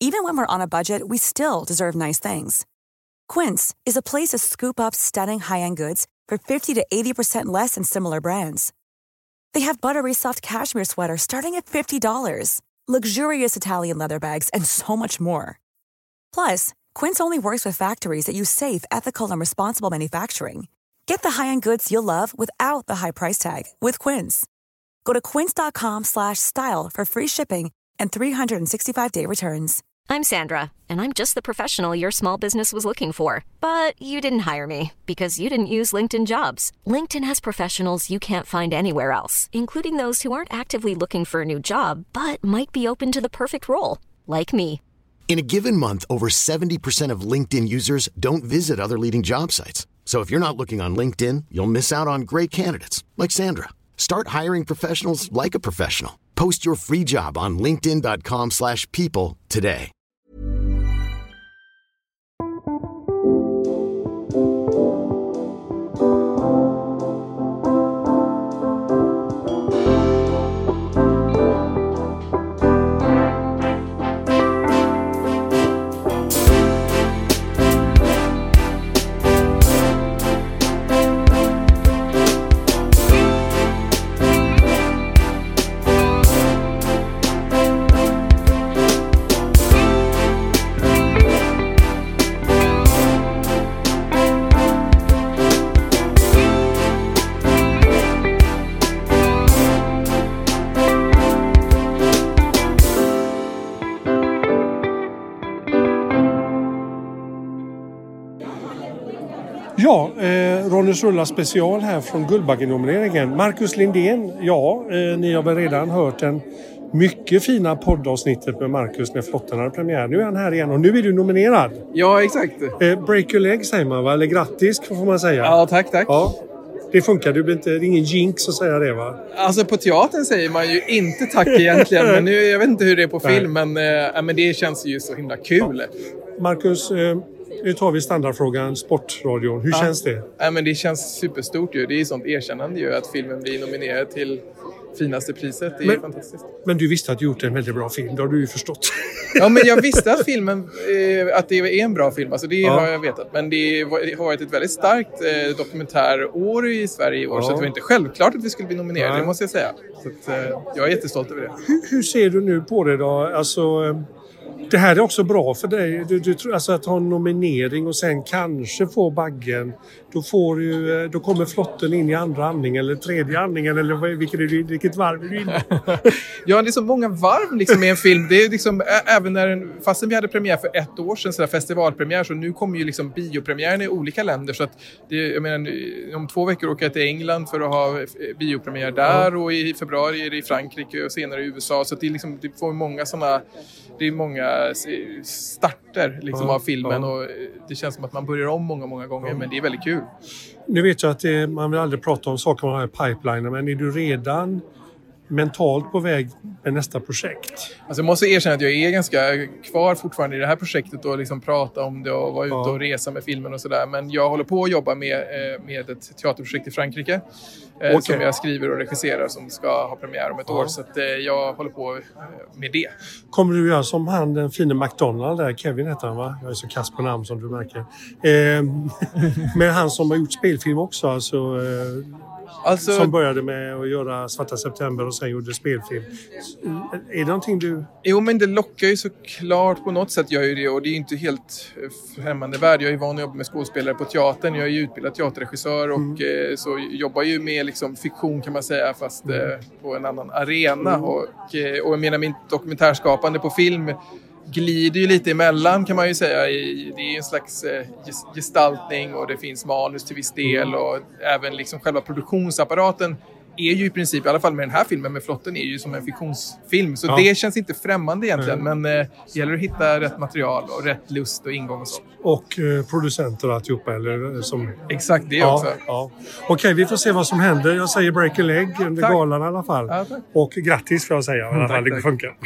Even when we're on a budget, we still deserve nice things. Quince is a place to scoop up stunning high-end goods for 50 to 80% less than similar brands. They have buttery soft cashmere sweaters starting at $50, luxurious Italian leather bags, and so much more. Plus, Quince only works with factories that use safe, ethical, and responsible manufacturing. Get the high-end goods you'll love without the high price tag with Quince. Go to quince.com/style for free shipping and 365-day returns. I'm Sandra, and I'm just the professional your small business was looking for. But you didn't hire me because you didn't use LinkedIn Jobs. LinkedIn has professionals you can't find anywhere else, including those who aren't actively looking for a new job, but might be open to the perfect role, like me. In a given month, over 70% of LinkedIn users don't visit other leading job sites. So if you're not looking on LinkedIn, you'll miss out on great candidates, like Sandra. Start hiring professionals like a professional. Post your free job on linkedin.com/people today. Ja, Ronnys rulla special här från Guldbagge-nomineringen. Marcus Lindén, ni har väl redan hört en mycket fina poddavsnittet med Marcus när Flotten hade premiär. Nu är han här igen och nu är du nominerad. Ja, exakt. Break your leg säger man, va? Eller grattis får man säga. Ja, tack. Ja, det funkar, det är ingen jinx att säga det, va? Alltså på teatern säger man ju inte tack egentligen, men nu, jag vet inte hur det är på film, men det känns ju så himla kul. Marcus, nu tar vi standardfrågan, sportradion. Hur känns det? Ja, men det känns superstort ju. Det är sånt erkännande ju att filmen blir nominerad till finaste priset. Det är fantastiskt. Men du visste att du gjort en väldigt bra film, det har du ju förstått. Ja, men jag visste att filmen, att det är en bra film. Alltså det har jag vetat. Men det har varit ett väldigt starkt dokumentärår i Sverige i år. Så det var inte självklart att vi skulle bli nominerade, det måste jag säga. Så att, jag är jättestolt över det. Hur ser du nu på det då? Alltså, det här är också bra för dig. Du tror alltså att ha en nominering och sen kanske få baggen. Då kommer Flotten in i andra andningen eller tredje andningen eller vilket varv är du inne? Ja, det är så många varv liksom med en film. Det är liksom, även fastän vi hade premiär för 1 år sedan, sådär festivalpremiär, så nu kommer ju liksom biopremiären i olika länder. Så att jag menar, om 2 veckor åker jag till England för att ha biopremiär där och i februari är det i Frankrike och senare i USA. Så att det är liksom, det får många sådana, det är många starter liksom av filmen och det känns som att man börjar om många gånger, men det är väldigt kul. Nu vet jag att man vill aldrig prata om saker man har i pipelinen, men är du redan mentalt på väg med nästa projekt? Alltså jag måste erkänna att jag är ganska kvar fortfarande i det här projektet och liksom prata om det och vara ute och resa med filmen och sådär. Men jag håller på att jobba med ett teaterprojekt i Frankrike som jag skriver och regisserar som ska ha premiär om ett år. Så att jag håller på med det. Kommer du göra som han, den fina McDonald där, Kevin heter han, va? Jag är så kass på namn som du märker. Men han som har gjort spelfilm också, alltså, som började med att göra Svarta september och sen gjorde spelfilm. Är det någonting du... Jo, men det lockar ju såklart på något sätt, gör ju det, och det är inte helt främmande värld. Jag är van att jobba med skådespelare på teatern. Jag är ju utbildad teaterregissör och så jobbar ju med liksom fiktion kan man säga, fast på en annan arena. Och jag menar, min dokumentärskapande på film glider ju lite emellan kan man ju säga. Det är en slags gestaltning och det finns manus till viss del och även liksom själva produktionsapparaten är ju i princip, i alla fall med den här filmen med Flotten, är ju som en fiktionsfilm. Så det känns inte främmande egentligen, men det gäller att hitta rätt material och rätt lust och ingång och så. Och producenter och alltihopa, eller som... Exakt, det också. Ja. Okej, vi får se vad som händer. Jag säger break a leg under galan i alla fall. Ja, och grattis får jag säga i alla fall, det funkar.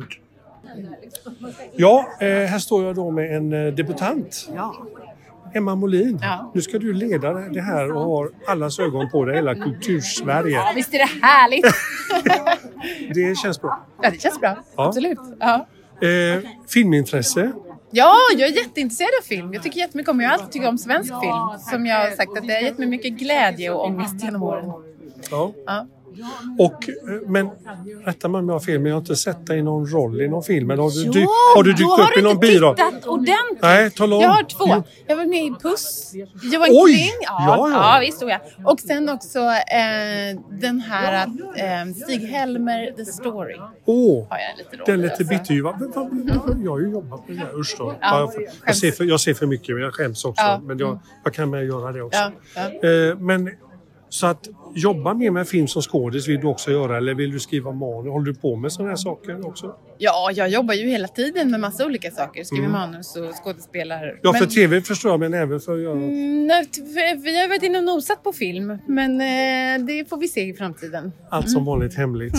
Ja, här står jag då med en debutant. Ja. Emma Molin. Ja. Nu ska du leda det här och har allas ögon på dig, hela Kultursverige. Ja, visst är det härligt. Det känns bra. Ja, det känns bra. Ja. Absolut. Ja. Filmintresse? Ja, jag är jätteintresserad av film. Jag tycker jättemycket om, jag har alltid tyckt om svensk film. Som jag har sagt att det har gett mig mycket glädje och ångest genom åren. Ja. Och, men rätta mig om jag har fel, men jag har inte sett dig i någon roll i någon film. Eller har du dykt upp i någon biroll? Har du inte tittat ordentligt? Nej, tala om. Jag har 2. Jag var med i Puss. Jag var Oj! Kling. Ja, visst stod jag. Och sen också den här Stig Helmer, The Story. Har jag en liten roll. Den lite bitterljuva. Jag har ju jobbat med det här. Usch då. Jag ser för mycket, men jag skäms också. Ja. Men jag kan med göra det också. Ja. Men så att jobba mer med film som skådis vill du också göra, eller vill du skriva manus? Håller du på med sådana här saker också? Ja, jag jobbar ju hela tiden med massa olika saker. Skriver manus och skådespelar. Ja, för tv förstår jag, men även för att göra... vi har varit inne och nosat på film, men det får vi se i framtiden. Allt som vanligt hemligt.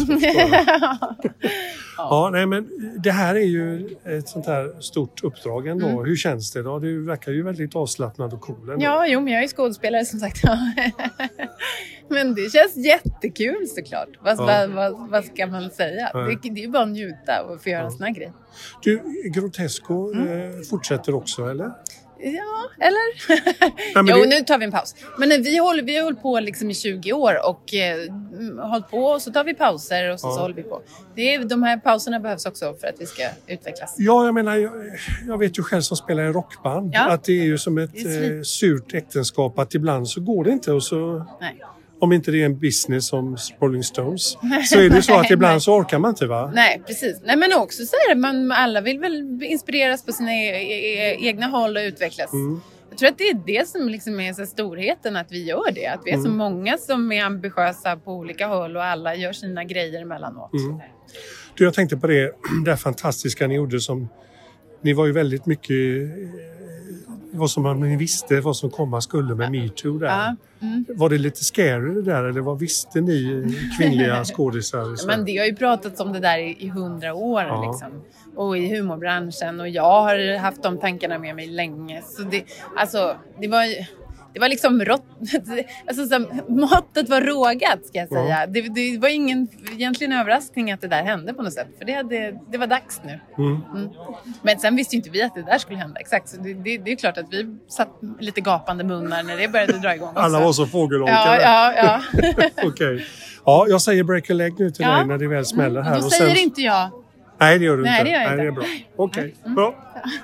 Ja, nej, men det här är ju ett sånt här stort uppdrag ändå. Hur känns det då? Du verkar ju väldigt avslappnad och cool ändå. Ja, men jag är skådespelare som sagt. Men det känns jättekul såklart. Vad ska man säga? Det är ju bara att njuta och få göra en sån här grej. Du, Grotesco fortsätter också, eller? Ja, eller? Jo, nu tar vi en paus. Men vi har hållit på liksom i 20 år och hållit på, och så tar vi pauser och så håller vi på. De här pauserna behövs också för att vi ska utvecklas. Ja, jag menar, jag vet ju själv som spelar i rockband att det är ju som ett surt äktenskap, att ibland så går det inte och så... Nej. Om inte det är en business som Rolling Stones, så är det så att ibland så orkar man inte, va? Nej, precis. Nej, men också så är det, alla vill väl inspireras på sina egna håll och utvecklas. Jag tror att det är det som liksom är så storheten, att vi gör det. Att vi är så många som är ambitiösa på olika håll och alla gör sina grejer emellanåt. Du, jag tänkte på det där fantastiska ni gjorde, som ni var ju väldigt mycket... vad som ni visste vad som komma skulle med MeToo där. Var det lite scary det där, eller vad visste ni kvinnliga skådisar? Men det har ju pratats om det där i 100 år liksom. Och i humorbranschen, och jag har haft de tankarna med mig länge. Så det var liksom måttet var rågat, ska jag säga. Det var ingen egentligen överraskning att det där hände på något sätt. För det var dags nu. Men sen visste ju inte vi att det där skulle hända. Exakt, så det är klart att vi satt lite gapande munnar när det började dra igång. Alla var så fågelholkade. Ja. Okej. Ja, jag säger break a leg nu till dig när det väl smäller här. Då säger inte jag. Nej, det gör du inte. Det gör jag inte. Det är bra. Okej, bra.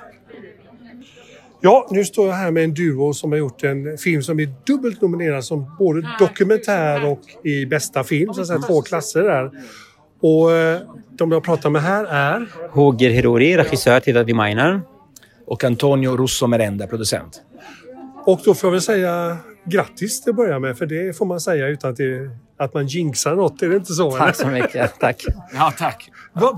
Ja, nu står jag här med en duo som har gjort en film som är dubbelt nominerad som både dokumentär och i bästa film. Så att säga 2 klasser där. Och de jag pratar med här är... Roger Hirori, regissör till Daddy Minor. Och Antonio Russo Merenda, producent. Och då får jag väl säga grattis till att börja med, för det får man säga utan att man jinxar något, är det inte så? Tack så mycket, tack. Ja, tack.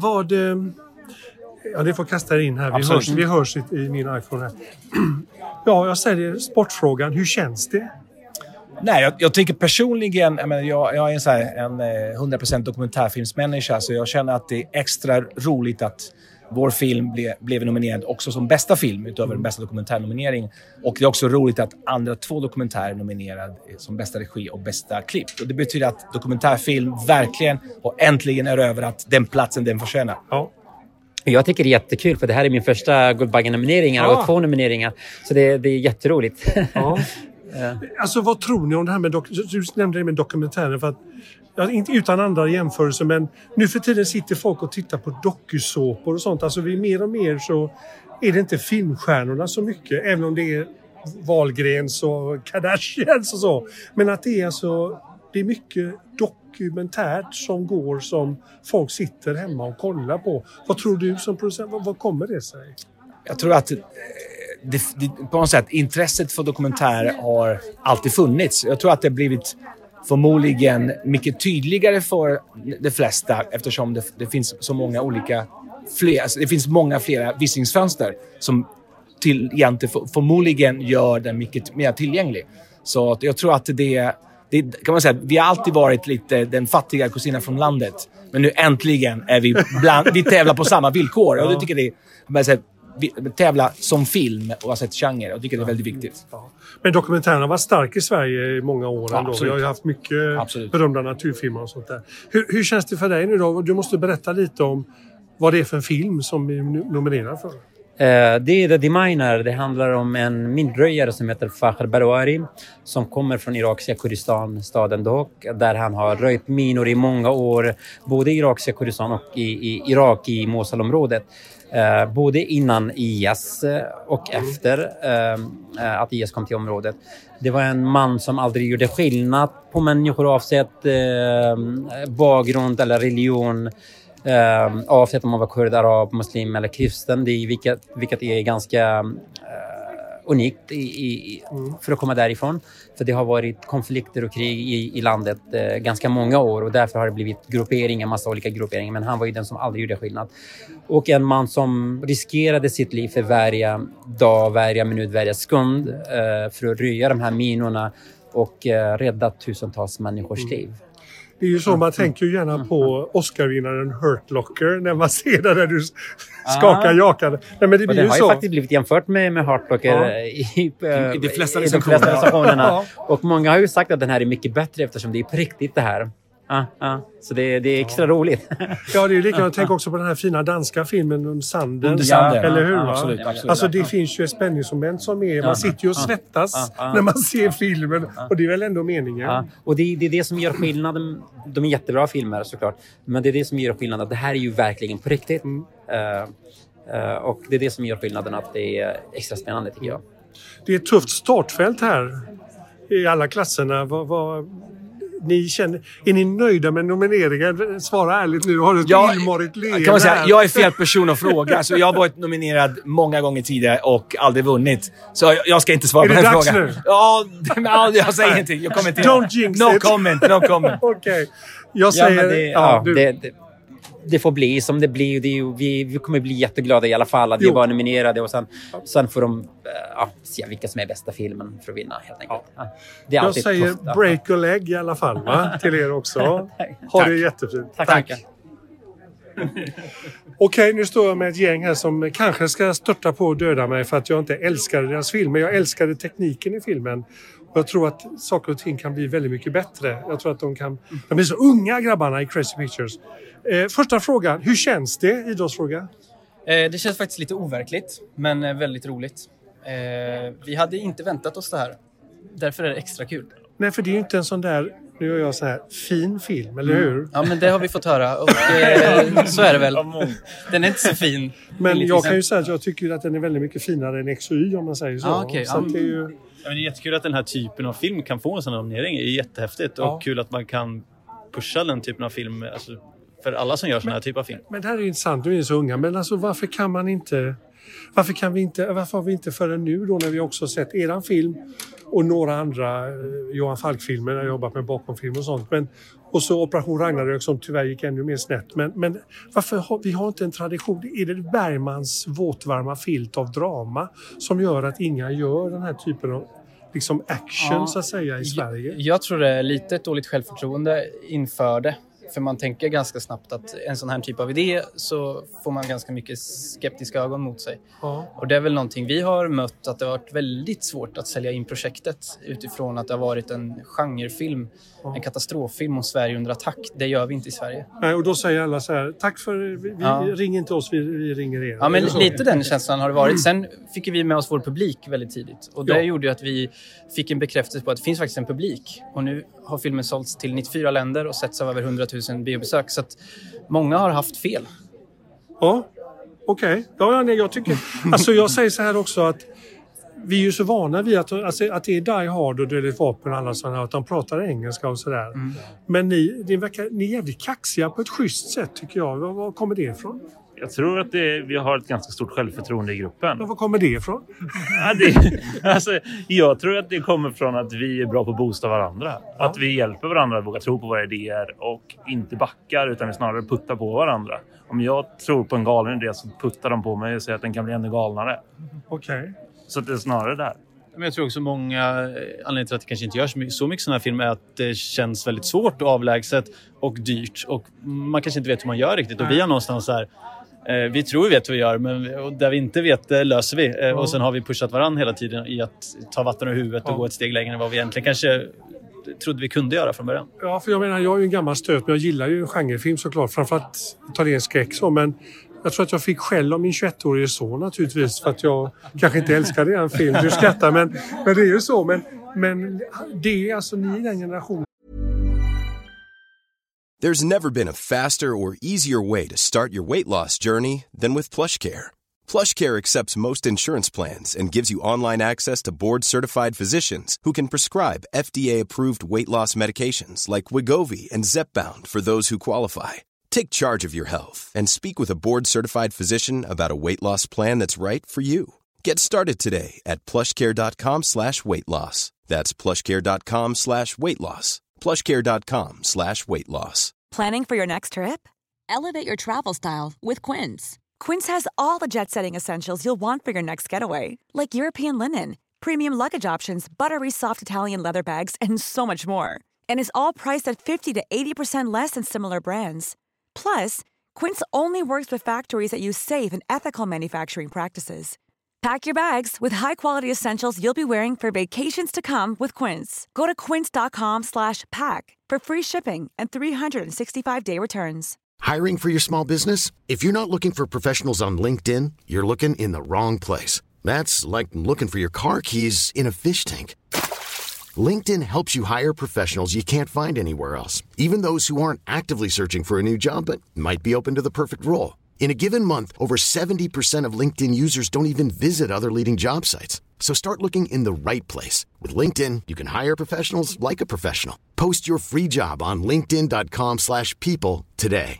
Ja, det får kasta in här. Vi hörs i min iPhone här. Ja, jag säger sportfrågan. Hur känns det? Nej, jag tycker personligen, jag är en 100% dokumentärfilmsmänniska, så jag känner att det är extra roligt att vår film blev nominerad också som bästa film utöver den bästa dokumentärnominering. Och det är också roligt att andra 2 dokumentärer nominerade som bästa regi och bästa klipp. Och det betyder att dokumentärfilm verkligen och äntligen är över att den platsen den förtjänar. Ja. Jag tycker det är jättekul, för det här är min första Guldbaggen-nomineringar och 2 nomineringar. Så det är jätteroligt. Ja. Alltså, vad tror ni om det här med du nämnde det med dokumentären, för att inte utan andra jämförelser, men nu för tiden sitter folk och tittar på dokusåpor och sånt. Alltså vi mer och mer så är det inte filmstjärnorna så mycket, även om det är Wahlgrens och Kardashians och så. Men att det är mycket dokumentärt som går, som folk sitter hemma och kollar på. Vad tror du som producent? Vad kommer det sig? Jag tror att på något sätt intresset för dokumentär har alltid funnits. Jag tror att det har blivit förmodligen mycket tydligare för de flesta, eftersom det finns så många det finns många flera visningsfönster som förmodligen gör den mycket mer tillgänglig. Så jag tror att det kan man säga, vi har alltid varit lite den fattiga kusinen från landet, men nu äntligen är vi tävlar på samma villkor. Och jag tycker det är, vi tävlar som film oavsett genre. Jag tycker det är väldigt viktigt. Ja. Men dokumentären har varit stark i Sverige i många år ändå. Vi har ju haft mycket berömda naturfilmer och sånt där. Hur känns det för dig nu då? Du måste berätta lite om vad det är för en film som vi nominerar för. Det är The Deminer. Det handlar om en minröjare som heter Fakhr Barouari som kommer från irakiska Kurdistan, staden Dohuk, där han har röjt minor i många år, både i irakiska Kurdistan och i Irak, i Mosulområdet. Både innan IS och efter att IS kom till området. Det var en man som aldrig gjorde skillnad på människor oavsett bakgrund eller religion. Oavsett om man var kurd, arab, muslim eller kristen, vilket är ganska unikt för att komma därifrån. För det har varit konflikter och krig i landet ganska många år, och därför har det blivit grupperingar, massa olika grupperingar. Men han var ju den som aldrig gjorde skillnad. Och en man som riskerade sitt liv för varje dag, varje minut, varje sekund för att röja de här minorna och rädda tusentals människors liv. Det är ju så, man tänker ju gärna på Oscar-vinnaren Hurt Locker när man ser det där du skakar jakan. Nej, men det blir ju har så. Ju faktiskt blivit jämfört med Hurt Locker i de flesta recensionerna. Och många har ju sagt att den här är mycket bättre eftersom det är på riktigt det här. Så det är extra roligt. Ja, det är likadant. Jag tänker också på den här fina danska filmen Under sanden. Eller hur? Absolut. Alltså det finns ju ett spänningsmoment som är... Man sitter ju och svettas när man ser filmen. Och det är väl ändå meningen. Och det är det som gör skillnaden. De är jättebra filmer såklart. Men det är det som gör skillnaden. Att det här är ju verkligen på riktigt. Och det är det som gör skillnaden, att det är extra spännande tycker jag. Det är ett tufft startfält här i alla klasserna. Ni känner, är ni nöjda med nomineringen? Svara ärligt nu. Har du ett illmarigt leende? Kan man säga, jag är fel person att fråga. Alltså, jag har varit nominerad många gånger tidigare och aldrig vunnit. Så jag ska inte svara på den frågan. Är det dags nu? Ja, jag säger ingenting. Jag kommenterar. Don't jinx no it. No comment. Okej. Jag säger... Det får bli som det blir. Vi kommer bli jätteglada i alla fall att vi var nominerade, och sen får de se vilka som är bästa filmen för att vinna helt enkelt. Det är jag säger tufft, break a leg i alla fall, va? Till er också. Ha det jättefint. Tack. Okej, nu står jag med ett gäng här som kanske ska störta på och döda mig för att jag inte älskade deras film. Men jag älskade tekniken i filmen. Och jag tror att saker och ting kan bli väldigt mycket bättre. Jag tror att de är så unga, grabbarna i Crazy Pictures. Första frågan, hur känns det? Idrottsfråga? Det känns faktiskt lite overkligt, men väldigt roligt. Vi hade inte väntat oss det här. Därför är det extra kul. Nej, för det är ju inte en sån där, nu gör jag så här, fin film, eller hur? Ja, men det har vi fått höra. Och så är det väl. Den är inte så fin. Men jag kan ju säga att jag tycker att den är väldigt mycket finare än XY, om man säger så. Okay. Så det är ju... Ja, men det är jättekul att den här typen av film kan få en sån nominering. Det är jättehäftigt. Och kul att man kan pusha den typen av film, alltså, för alla som gör sån här typ av film. Men det här är intressant, nu är så unga. Men alltså varför har vi inte förrän nu då, när vi också sett eran film och några andra Johan Falk-filmer, jag har jobbat med bakomfilm och sånt. Och så Operation Ragnarök som tyvärr gick ännu mer snett. Men varför vi har inte en tradition? Är det Bergmans våtvarma filt av drama som gör att inga gör den här typen av liksom action så att säga i Sverige? Jag tror det är lite ett dåligt självförtroende inför det. För man tänker ganska snabbt att en sån här typ av idé så får man ganska mycket skeptiska ögon mot sig. Ja. Och det är väl någonting vi har mött, att det har varit väldigt svårt att sälja in projektet utifrån att det har varit en genrefilm, en katastroffilm om Sverige under attack. Det gör vi inte i Sverige. Nej, och då säger alla så här, tack för, vi ringer inte oss, vi ringer er. Ja, men lite den känslan har det varit. Sen fick vi med oss vår publik väldigt tidigt. Och det gjorde ju att vi fick en bekräftelse på att det finns faktiskt en publik. Och nu har filmen sålts till 94 länder och setts av över 100 000 biobesök. Så att många har haft fel. Ja, okej. Ja, nej, jag tycker... Alltså jag säger så här också att vi är ju så vana vid att det är Die Hard och Dödligt vapen och alla sådana här, att de pratar engelska och sådär. Men ni är jävligt kaxiga på ett schysst sätt tycker jag. Var kommer det ifrån? Jag tror att vi har ett ganska stort självförtroende i gruppen. Men var kommer det ifrån? Jag tror att det kommer från att vi är bra på att boosta varandra. Ja. Att vi hjälper varandra att våga tro på våra idéer och inte backar utan vi snarare puttar på varandra. Om jag tror på en galen idé så puttar de på mig och säger att den kan bli ännu galnare. Okej. Så det är snarare där. Men jag tror också många anledningar till att det kanske inte görs så mycket sådana här filmer är att det känns väldigt svårt och avlägset och dyrt. Och man kanske inte vet hur man gör riktigt. Och vi har någonstans så här... Vi tror vi vet vad vi gör, men och där vi inte vet det löser vi. Och sen har vi pushat varandra hela tiden i att ta vatten ur huvudet och gå ett steg längre än vad vi egentligen kanske trodde vi kunde göra från början. Ja, för jag menar, jag är ju en gammal stöt, men jag gillar ju en genrefilm såklart. Framförallt italiensk skräck så, men Jag tror att jag fick skäll av min 21-årige son naturligtvis för att jag kanske inte älskade den film. Du skrattar, men det är ju så. Men det är alltså ni i den generationen. There's never been a faster or easier way to start your weight loss journey than with PlushCare. PlushCare accepts most insurance plans and gives you online access to board-certified physicians who can prescribe FDA-approved weight loss medications like Wegovy and Zepbound for those who qualify. Take charge of your health and speak with a board-certified physician about a weight loss plan that's right for you. Get started today at plushcare.com/weightloss. That's plushcare.com/weightloss. plushcare.com/weightloss. Planning for your next trip? Elevate your travel style with Quince. Quince has all the jet-setting essentials you'll want for your next getaway, like European linen, premium luggage options, buttery soft Italian leather bags, and so much more. And is all priced at 50 to 80% less than similar brands. Plus, Quince only works with factories that use safe and ethical manufacturing practices. Pack your bags with high-quality essentials you'll be wearing for vacations to come with Quince. Go to quince.com/pack for free shipping and 365-day returns. Hiring for your small business? If you're not looking for professionals on LinkedIn, you're looking in the wrong place. That's like looking for your car keys in a fish tank. LinkedIn helps you hire professionals you can't find anywhere else, even those who aren't actively searching for a new job but might be open to the perfect role. In a given month, over 70% of LinkedIn users don't even visit other leading job sites. So start looking in the right place. With LinkedIn, you can hire professionals like a professional. Post your free job on linkedin.com/people today.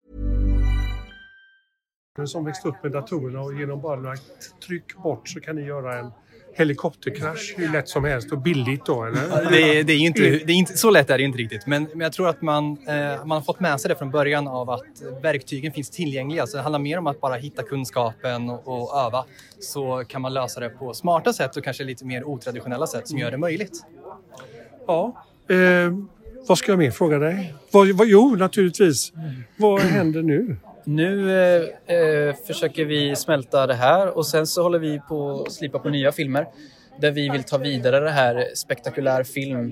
Som växt upp med datorerna och genom bara några tryck bort så kan ni göra en helikopterkrasch hur lätt som helst och billigt då, eller? Det är inte så lätt är det inte riktigt. Men jag tror att man har fått med sig det från början av att verktygen finns tillgängliga. Så det handlar mer om att bara hitta kunskapen och öva. Så kan man lösa det på smarta sätt och kanske lite mer otraditionella sätt som gör det möjligt. Ja, vad ska jag mer fråga dig? Jo, naturligtvis. Vad händer nu? Nu försöker vi smälta det här och sen så håller vi på att slipa på nya filmer där vi vill ta vidare det här spektakulär film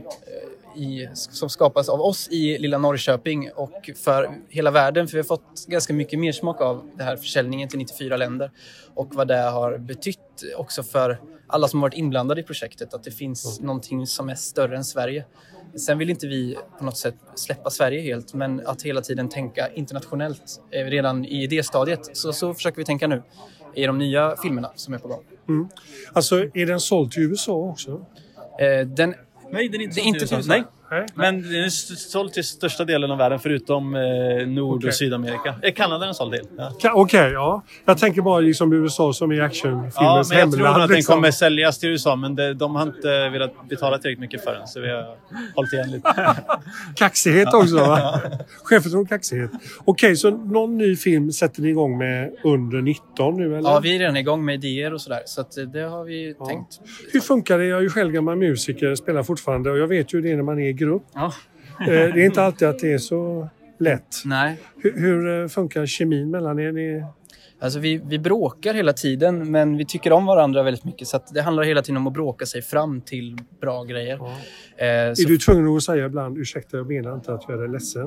som skapas av oss i lilla Norrköping och för hela världen, för vi har fått ganska mycket mer smak av det här försäljningen till 94 länder och vad det har betytt också för alla som har varit inblandade i projektet, att det finns någonting som är större än Sverige. Sen vill inte vi på något sätt släppa Sverige helt, men att hela tiden tänka internationellt redan i det stadiet. Så försöker vi tänka nu i de nya filmerna som är på gång. Mm. Alltså, är den såld till USA också? Nej, den är inte såld till USA. Nej. Men den är såld till största delen av världen förutom Nord- och Sydamerika. Kanada är en såld del. Ja. Okej, ja. Jag tänker bara liksom USA som är actionfilmens hemland. Ja, men jag tror att den kommer säljas till USA, men de har inte velat betala tillräckligt mycket för den, så vi har hållit igen lite. Kaxighet också, va? Självförtroende kaxighet. Okej, så någon ny film sätter ni igång med under 19 nu, eller? Ja, vi är redan igång med idéer och sådär, så att det har vi tänkt. Hur funkar det? Jag är ju själv gammal musiker, spelar fortfarande, och jag vet ju det när man är i grupp. Ja. Det är inte alltid att det är så lätt. Nej. Hur funkar kemin mellan er? Alltså vi bråkar hela tiden, men vi tycker om varandra väldigt mycket, så att det handlar hela tiden om att bråka sig fram till bra grejer. Ja. Är du tvungen att säga ibland, ursäkta, jag menar inte att jag är ledsen?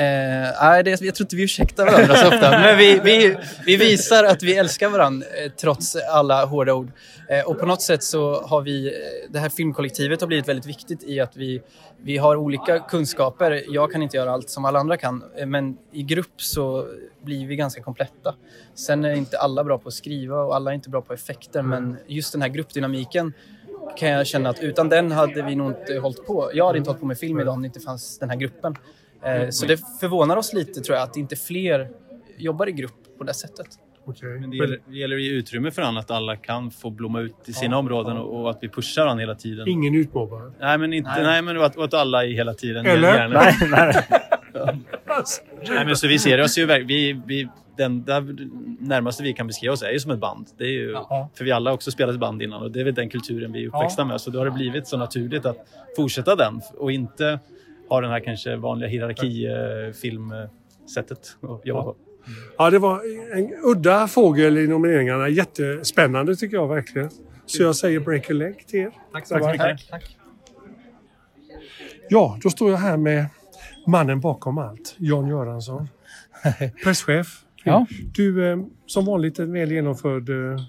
Nej, jag tror inte vi ursäktar varandra så ofta, men vi visar att vi älskar varandra trots alla hårda ord. Och på något sätt så har det här filmkollektivet har blivit väldigt viktigt i att vi har olika kunskaper. Jag kan inte göra allt som alla andra kan, men i grupp så blir vi ganska kompletta. Sen är inte alla bra på att skriva och alla är inte bra på effekter, men just den här gruppdynamiken kan jag känna att utan den hade vi nog inte hållit på. Jag hade inte hållit på med film idag om det inte fanns den här gruppen. Så det förvånar oss lite, tror jag, att inte fler jobbar i grupp på det sättet. Okay. Men det gäller att ge utrymme för att alla kan få blomma ut i sina områden och att vi pushar han hela tiden. Ingen utmobbare? Nej, men inte. Nej, men att alla är hela tiden. Eller? Nej. Nej, men så vi ser oss ju den närmaste vi kan beskriva oss är ju som ett band. Det är ju, för vi alla har också spelat band innan och det är väl den kulturen vi är uppväxta med. Så då har det blivit så naturligt att fortsätta den och inte ha den här kanske vanliga hierarki-filmsättet att jobba på. Ja, det var en udda fågel i nomineringarna. Jättespännande tycker jag verkligen. Så jag säger break a leg till er. Tack så mycket. Tack. Ja, då står jag här med mannen bakom allt. Jan Göransson. Presschef Ja. Du, som vanligt en väl genomförd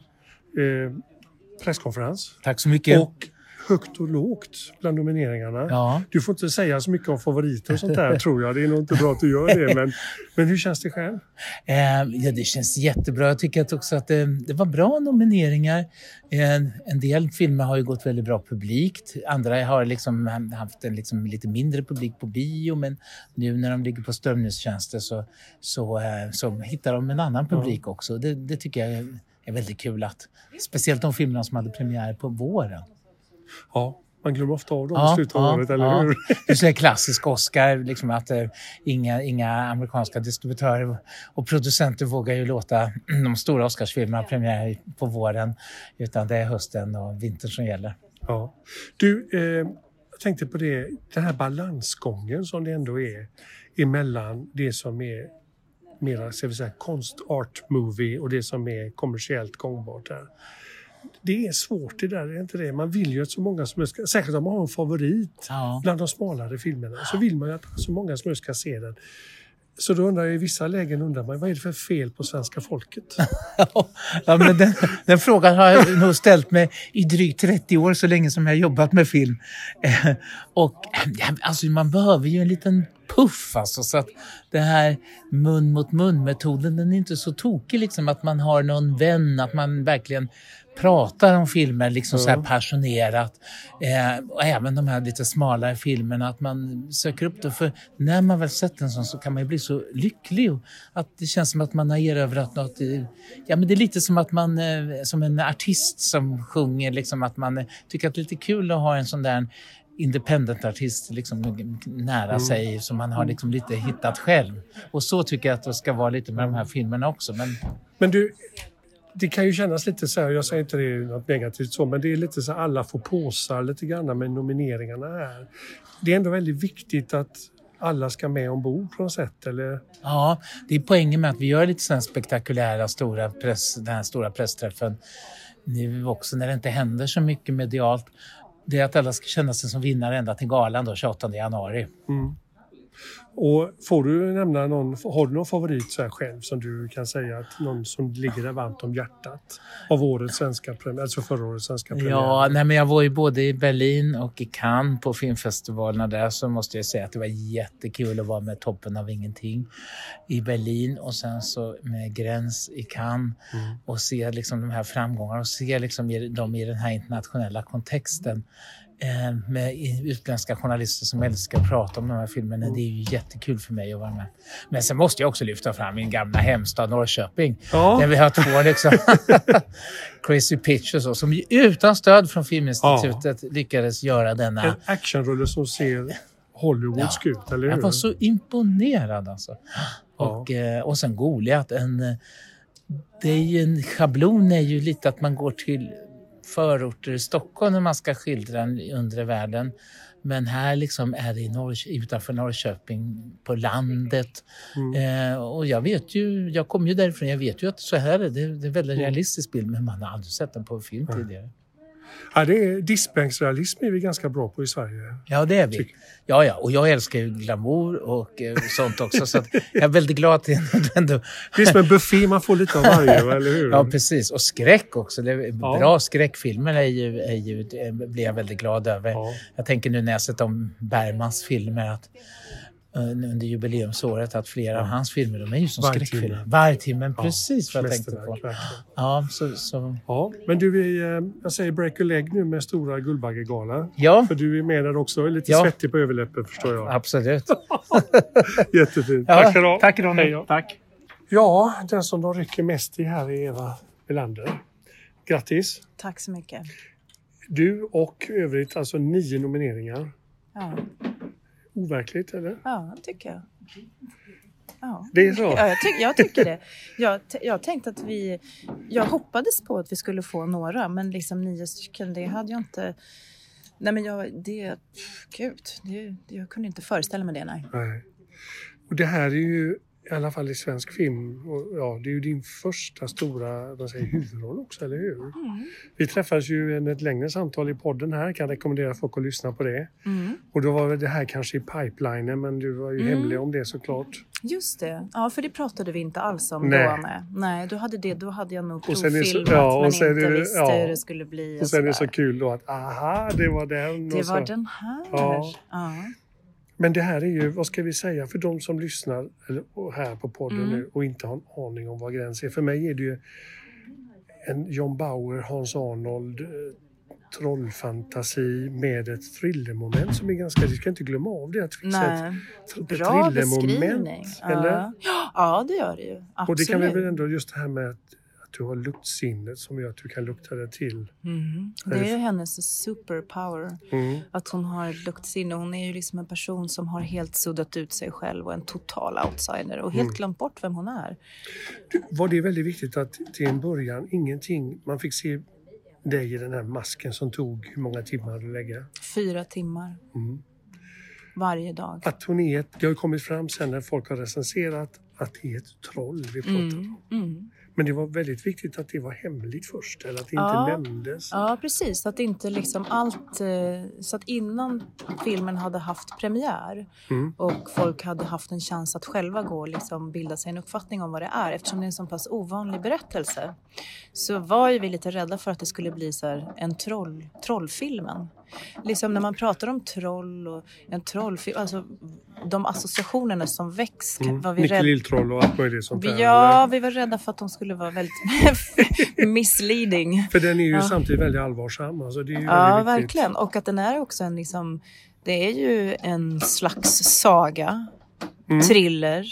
presskonferens. Tack så mycket. Och högt och lågt bland nomineringarna. Ja. Du får inte säga så mycket om favoriter och sånt där tror jag. Det är nog inte bra att du gör det. Men hur känns det själv? Ja, det känns jättebra. Jag tycker också att det var bra nomineringar. En del filmer har ju gått väldigt bra publikt. Andra har liksom haft en liksom lite mindre publik på bio. Men nu när de ligger på strömningstjänster så hittar de en annan publik också. Det tycker jag är väldigt kul. Speciellt de filmerna som hade premiär på våren. Ja, man glömmer ofta av dem i slutet av året, eller hur? Det är klassisk Oscar, liksom att inga amerikanska distributörer och producenter vågar ju låta de stora Oscarsfilmerna premiär på våren, utan det är hösten och vintern som gäller. Ja. Du, jag tänkte på det, den här balansgången som det ändå är emellan det som är mera, ska vi säga, konst-art-movie och det som är kommersiellt gångbart här. Det är svårt det där, är inte det? Man vill ju att så många som möjligt, särskilt om man har en favorit bland de smalare filmerna, så vill man ju att så många som möjligt ska se den. Så då undrar jag, i vissa lägen undrar man, vad är det för fel på svenska folket? Ja, men den frågan har jag nog ställt mig i drygt 30 år, så länge som jag har jobbat med film. Och alltså, man behöver ju en liten puff, alltså, så att det här mun mot mun-metoden, den är inte så tokig, liksom, att man har någon vän, att man verkligen pratar om filmer liksom så här passionerat. Och även de här lite smalare filmerna, att man söker upp det. För när man väl sett en sån så kan man ju bli så lycklig. Och att det känns som att man har erövrat något. Ja, men det är lite som att man, som en artist som sjunger, liksom, att man tycker att det är lite kul att ha en sån där independent-artist liksom nära sig som man har liksom lite hittat själv. Och så tycker jag att det ska vara lite med de här filmerna också. Men du, det kan ju kännas lite så här, jag säger inte det något negativt så, men det är lite så här, alla får påsar lite grann med nomineringarna här. Det är ändå väldigt viktigt att alla ska med ombord på något sätt, eller? Ja, det är poängen med att vi gör lite sån spektakulära den här stora pressträffen nu också, när det inte händer så mycket medialt. Det är att alla ska känna sig som vinnare ända till galan då, 28 januari. Mm. Och får du nämna har du någon favorit så här själv som du kan säga att någon som ligger där varmt om hjärtat av årets svenska premiär, alltså förra årets svenska premiär? Ja, men jag var ju både i Berlin och i Cannes på filmfestivalerna där, så måste jag säga att det var jättekul att vara med Toppen av ingenting i Berlin och sen så med Gräns i Cannes och se liksom de här framgångarna och se liksom dem i den här internationella kontexten. Med utländska journalister som älskar att prata om de här filmerna. Det är ju jättekul för mig att vara med. Men sen måste jag också lyfta fram min gamla hemstad Norrköping. Ja. Där vi har 2 liksom Crazy Pitch och så, som utan stöd från Filminstitutet lyckades göra denna... En actionrulle som ser Hollywoodsk ut, eller hur? Jag var så imponerad alltså. Och sen Goliat. Det är ju en schablon är ju lite att man går till förorter i Stockholm när man ska skildra den undre världen. Men här liksom är det utanför Norrköping på landet. Och jag vet ju, jag kommer ju därifrån, jag vet ju att så här är det är en väldigt realistisk bild, men man har aldrig sett den på film tidigare. Ja, det är diskbänksrealism är vi ganska bra på i Sverige. Ja, det är vi. Ja, och jag älskar ju glamour och sånt också, så att jag är väldigt glad att det ändå... Det är som en buffé, man får lite av varje, eller hur? Ja, precis. Och skräck också. Bra skräckfilmer blir jag väldigt glad över. Ja. Jag tänker nu när jag sett om Bergmans filmer att under jubileumsåret att flera av hans filmer, de är ju som skräckfilmer. Vargtimmen, precis vad jag tänkte på. Ja, så. Ja, men du, jag säger break a leg nu med stora Guldbaggegala. Ja. För du är med där också, lite svettig på överläppen förstår jag. Absolut. Jättefint. Ja, tack ska du ha. Tack Ronny. Tack. Ja, den som de rycker mest i här är Eva Melander. Grattis. Tack så mycket. Du och övrigt, alltså 9 nomineringar. Ja. Overkligt, eller? Ja, tycker jag. Ja. Det är så? Ja, jag tycker det. Jag tänkte att jag hoppades på att vi skulle få några, men liksom 9 stycken, det hade jag inte... Nej, men jag kunde inte föreställa mig det, nej. Och det här är ju i alla fall i svensk film. Och, ja, det är ju din första stora huvudroll också, eller hur? Vi träffades ju i ett längre samtal i podden här. Kan rekommendera folk att lyssna på det. Och då var det här kanske i pipelinen, men du var ju hemlig om det såklart. Just det. Ja, för det pratade vi inte alls om då. Nej, då hade jag nog provfilmat, men inte visste hur det skulle bli. Och sen är det så kul då att det var den. Det var den här. Ja. Men det här är ju, vad ska vi säga, för de som lyssnar här på podden nu och inte har en aning om vad gräns är. För mig är det ju en John Bauer, Hans Arnold trollfantasi med ett thrillermoment som är ganska, vi ska inte glömma av det, att fixa ett bra thrillermoment. beskrivning. Eller? Ja, det gör det ju. Absolut. Och det kan vi väl ändå, just det här med att du har luktsinnet som gör att du kan lukta det till. Det är ju hennes superpower. Att hon har luktsinne. Hon är ju liksom en person som har helt suddat ut sig själv och en total outsider och helt glömt bort vem hon är. Var det väldigt viktigt att till en början ingenting, man fick se dig i den här masken som tog hur många timmar att lägga? 4 timmar. Varje dag. Att hon är det har kommit fram sen när folk har recenserat att det är ett troll vi pratar om. Men det var väldigt viktigt att det var hemligt först, eller att det inte nämndes. Ja, precis. Att inte liksom allt, så att innan filmen hade haft premiär och folk hade haft en chans att själva gå och liksom bilda sig en uppfattning om vad det är, eftersom det är en så pass ovanlig berättelse, så var ju vi lite rädda för att det skulle bli så här en trollfilmen. Liksom när man pratar om troll och en trollfilm, alltså de associationerna som väcks. Var vi Nicke Lilltroll och allt möjligt sånt där. Ja, vi var rädda för att de skulle vara väldigt misleading. För den är ju samtidigt väldigt allvarsam. Alltså det är ju verkligen. Och att den är också en liksom, det är ju en slags saga, thriller,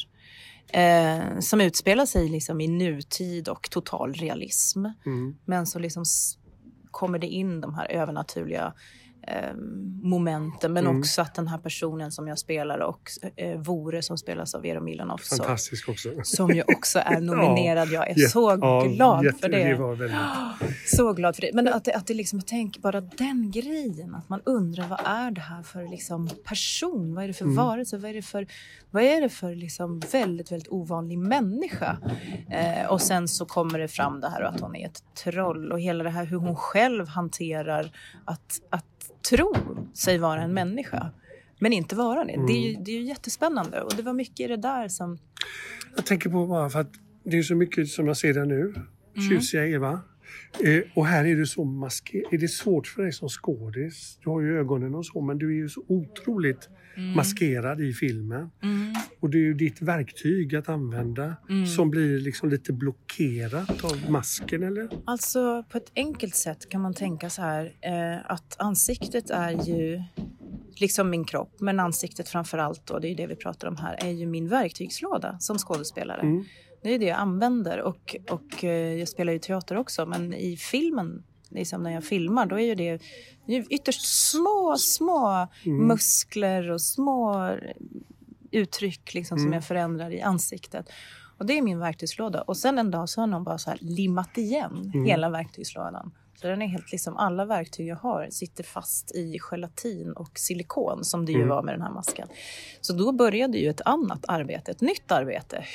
som utspelar sig liksom i nutid och total realism. Men så liksom kommer det in de här övernaturliga momenten, men också att den här personen som jag spelar och Vore som spelas av Vera Milanov, fantastisk också, som ju också är nominerad. Jag är så glad för det. Så glad för det. Men att det liksom, jag tänker bara den grejen, att man undrar vad är det här för liksom person, vad är det för varelse, vad är det för liksom väldigt, väldigt ovanlig människa. Och sen så kommer det fram det här att hon är ett troll och hela det här hur hon själv hanterar att tro sig vara en människa men inte vara det. Det är ju jättespännande, och det var mycket i det där som jag tänker på, bara för att det är så mycket som jag ser där nu. Tjusiga Eva. Och här är du så maskerad. Är det svårt för dig som skådis? Du har ju ögonen och så, men du är ju så otroligt maskerad i filmen. Och det är ju ditt verktyg att använda som blir liksom lite blockerat av masken, eller? Alltså på ett enkelt sätt kan man tänka så här, att ansiktet är ju liksom min kropp, men ansiktet framförallt då, det är ju det vi pratar om här, är ju min verktygslåda som skådespelare. Det är det jag använder, och jag spelar ju teater också, men i filmen, liksom när jag filmar, då är ju det ytterst små muskler och små uttryck liksom, som jag förändrar i ansiktet. Och det är min verktygslåda. Och sen en dag så har någon bara så här limmat igen hela verktygslådan. Så den är helt liksom, alla verktyg jag har sitter fast i gelatin och silikon, som det ju var med den här masken. Så då började ju ett annat arbete, ett nytt arbete.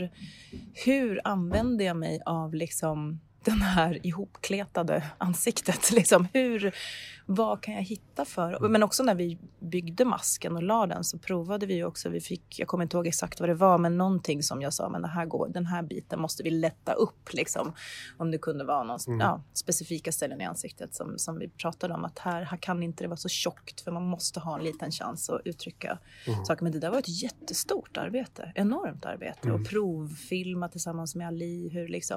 Hur använder jag mig av liksom den här ihopkletade ansiktet? Liksom, vad kan jag hitta för? Men också när vi byggde masken och la den, så provade vi också. Jag kommer inte ihåg exakt vad det var, men någonting som jag sa, men den här biten måste vi lätta upp. Liksom, om det kunde vara någon specifika ställen i ansiktet som vi pratade om. Att här kan inte det vara så tjockt, för man måste ha en liten chans att uttrycka saker. Men det där var ett jättestort arbete, enormt arbete. Och provfilma tillsammans med Ali,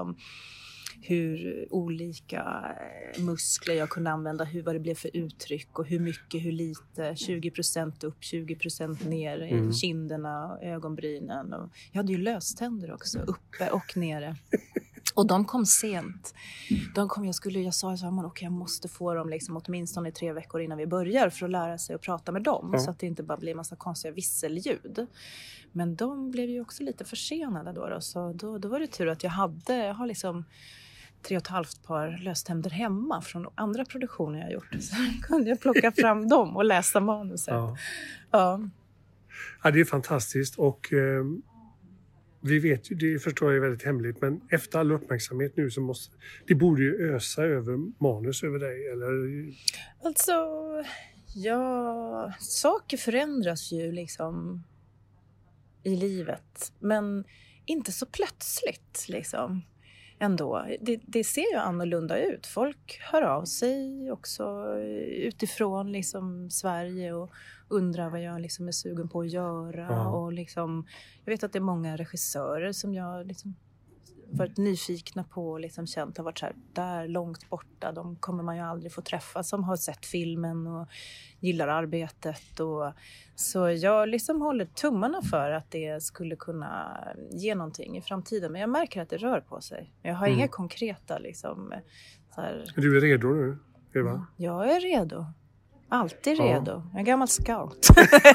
hur olika muskler jag kunde använda, vad det blev för uttryck och hur mycket, hur lite, 20% upp, 20% ner i kinderna och ögonbrynen. Och jag hade ju löständer också, uppe och nere. Och de kom sent. Jag sa okej, jag måste få dem liksom åtminstone 3 veckor innan vi börjar, för att lära sig att prata med dem. Så att det inte bara blir massa konstiga visselljud. Men de blev ju också lite försenade då. Så då var det tur att jag har liksom 3,5 par löständer hemma från andra produktioner jag gjort. Så kunde jag plocka fram dem och läsa manuset. Ja, det är fantastiskt. Och Vi vet ju, det förstår jag är väldigt hemligt, men efter all uppmärksamhet nu så måste... Det borde ju ösa över manus över dig, eller? Alltså, ja... Saker förändras ju liksom i livet, men inte så plötsligt liksom. Ändå. Det ser ju annorlunda ut. Folk hör av sig också utifrån liksom Sverige och undrar vad jag liksom är sugen på att göra. Ja. Och liksom, jag vet att det är många regissörer som jag liksom varit nyfikna på och liksom känt har varit så här, där långt borta. De kommer man ju aldrig få träffa som har sett filmen och gillar arbetet. Och, så jag liksom håller tummarna för att det skulle kunna ge någonting i framtiden. Men jag märker att det rör på sig. Jag har inga konkreta liksom... Så här... Du är redo nu, Eva? Jag är redo. Alltid redo. Jag är gammal scout.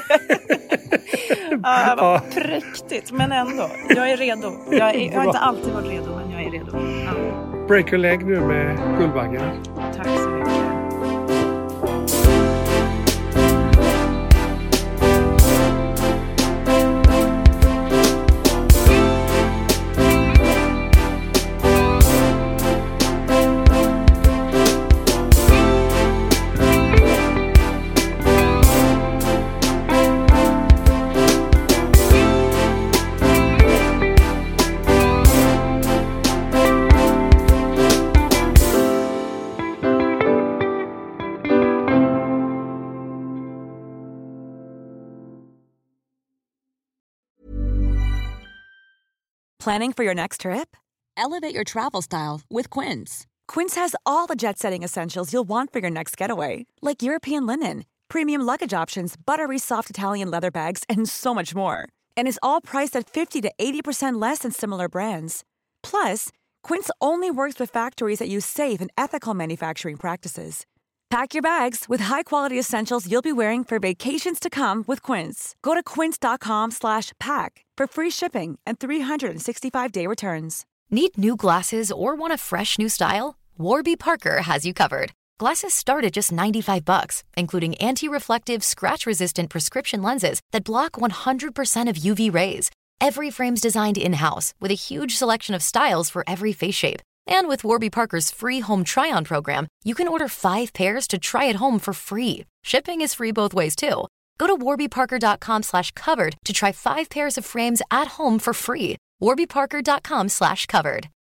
Vad präktigt, men ändå. Jag är redo. Jag har inte alltid varit redo, men jag är redo. Ja. Break a leg nu med Guldbaggen. Tack så mycket. Planning for your next trip? Elevate your travel style with Quince. Quince has all the jet-setting essentials you'll want for your next getaway, like European linen, premium luggage options, buttery soft Italian leather bags, and so much more. And is all priced at 50 to 80% less than similar brands. Plus, Quince only works with factories that use safe and ethical manufacturing practices. Pack your bags with high-quality essentials you'll be wearing for vacations to come with Quince. Go to quince.com/pack for free shipping and 365-day returns. Need new glasses or want a fresh new style? Warby Parker has you covered. Glasses start at just $95, including anti-reflective, scratch-resistant prescription lenses that block 100% of UV rays. Every frame's designed in-house with a huge selection of styles for every face shape. And with Warby Parker's free home try-on program, you can order 5 pairs to try at home for free. Shipping is free both ways, too. Go to warbyparker.com/covered to try 5 pairs of frames at home for free. warbyparker.com/covered.